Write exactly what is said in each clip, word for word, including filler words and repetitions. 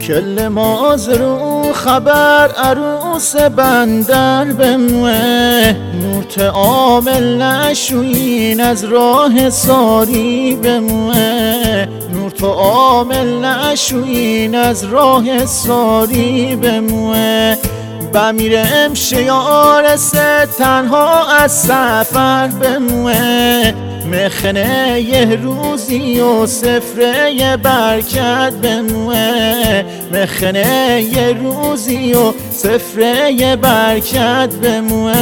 کل ماز رو خبر عروس بندر بموه نور عامل نشوین از راه ساری بموه نور تو عامل نشوین از راه ساری بموه بمیرم شیار سه تنها از سفر بموه مخنه یه روزی و سفره برکت بموه مخنه یه روزی و سفره برکت بموه.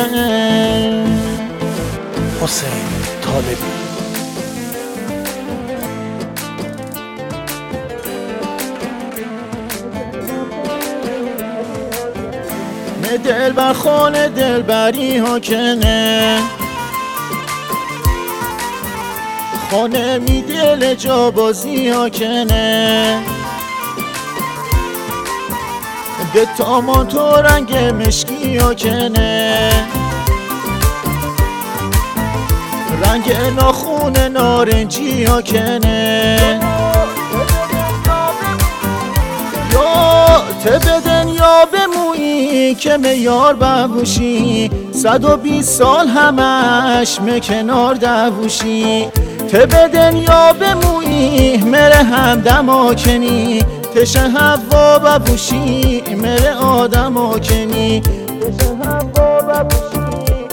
حسین طالبی. دل بر خانه دل بری ها کنه خانه می دل جا بازی ها کنه ده تامان تو رنگ مشکی ها کنه رنگ ناخون نارنجی ها کنه یا ته بدن یا بمویی که میار ببوشی صد و بیست سال همش مکنار دووشی ته بدن یا بمویی مره هم دماکنی تشه هوا ببوشی مره آدم آکنی تشه هوا ببوشی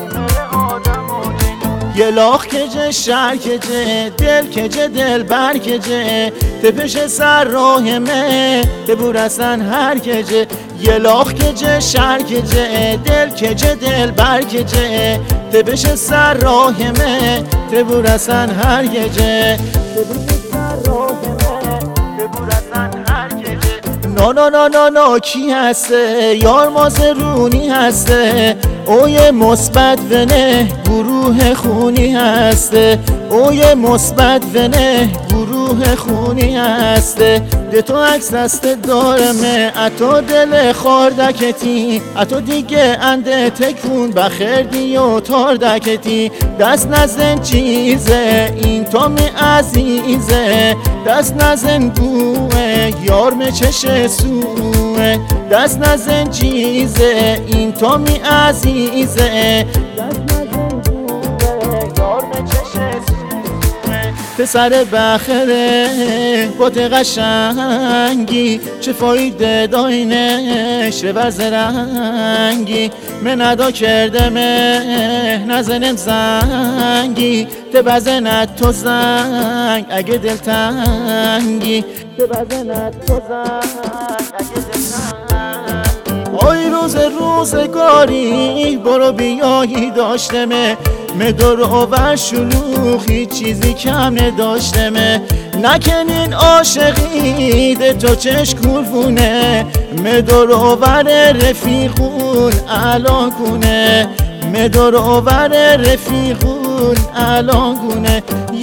یه لاخ کجه شهر کجه دل کجه دل بر کجه تپش سر راه مه تبور اصلا هر کجه یه لاخ کجه شهر کجه دل کجه دل بر کجه تپش سر راه مه تبور اصلا هر کجه تپش سر راه مه تبور اصلا هر کجه نا نا نا نا نا کی هسته یار مازرونی هسته اوی مثبت ونه گروه خونی هسته اوی مثبت ونه گروه خونی هسته ده تو عکس دست دارمه اتو دل خاردکتی اتو دیگه انده تکون بخردی و تاردکتی دست نزن چیزه این تو می عزیزه دست نزن گوه یار می چش سوه دست نزن چیزه این تو می عزیزه دست نزن گوه یار می چش پسر بخره بات قشنگی چه فایده داینش ورز رنگی من ادا کرده مه نزنم زنگی ته بزند تو زنگ اگه دل تنگی ته بزند تو زنگ اگه دل تنگی آی روز روزگاری برو بیایی داشتمه مدور و شلوخی چیزی کم نداشتمه نکنین عاشقی ده تو چشکور فونه مدور و رفیقون الان کنه مدور و رفیقون الان کنه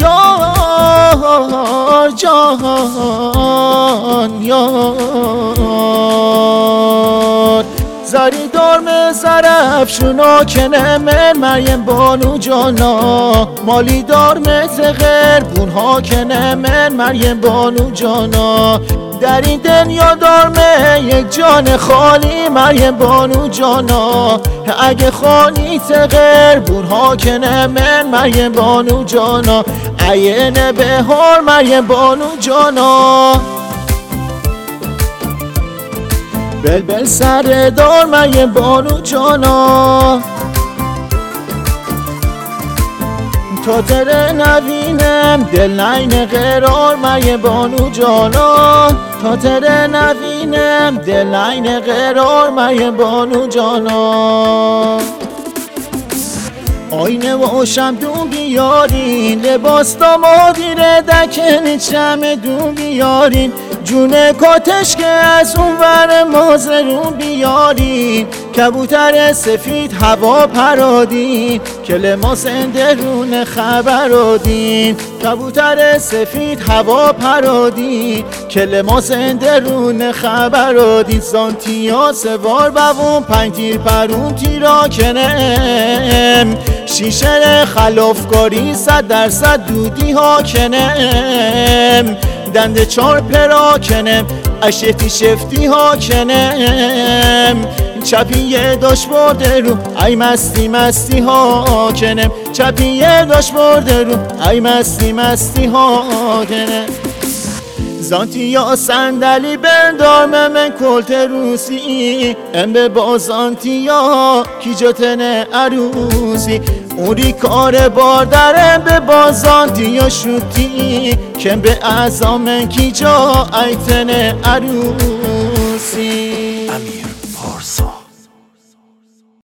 یار جان یار زری دارم زرف شونا کنه من مریم بانو جانا مالی دار متر غربون ها کنه من مریم بانو جانا در این دنیا دارمه یک جان خالی مریم بانو جانا اگه خالی تغربون ها کنه من مریم بانو جانا عینه بهار مریم بانو جانا بلبل سر دار مریم بانو جانا تا تره نوینم دل نین قرار مریم بانو جانا تا تره نوینم دل نین قرار مریم بانو جانا آینه و شمدون بیارین لباس دامادی ردکن چمدون بیارین جون کاتش که از اون ور مازرون بیارین کبوتر سفید هوا پرادین که لماس اندرون خبرادین کبوتر سفید هوا پرادین که لماس اندرون خبرادین سانتیا سوار بوون پنج تیر پرون تیرا کنم شیشه خلافکاری صد درصد دودی ها کنم دنده چار پراکنم اشتی شفتی ها کنم چپیه داشت برده رو ای مستی مستی ها کنم چپیه داشت برده رو ای مستی مستی ها کنم زانتی یا صندلی بندار من کلت روسی ام به بازانتی یا کی جتنه عروسی اوری کار باردرم به بازانتی یا شوتی کم به اعظام کی جا ایتنه عروسی